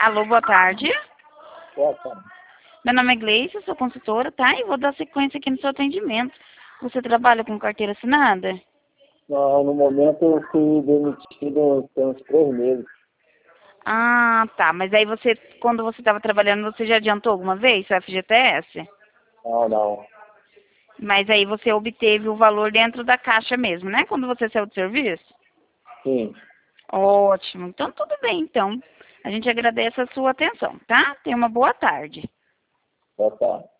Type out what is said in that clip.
Alô, boa tarde. Boa tarde. Meu nome é Gleice, sou consultora, tá? E vou dar sequência aqui no seu atendimento. Você trabalha com carteira assinada? Não, no momento eu fui demitido tem uns 3 meses. Ah, tá. Mas aí você, quando você estava trabalhando, você já adiantou alguma vez seu FGTS? Não. Mas aí você obteve o valor dentro da caixa mesmo, né? Quando você saiu do serviço? Sim. Ótimo. Então, tudo bem, então. A gente agradece a sua atenção, tá? Tenha uma boa tarde. Boa tarde.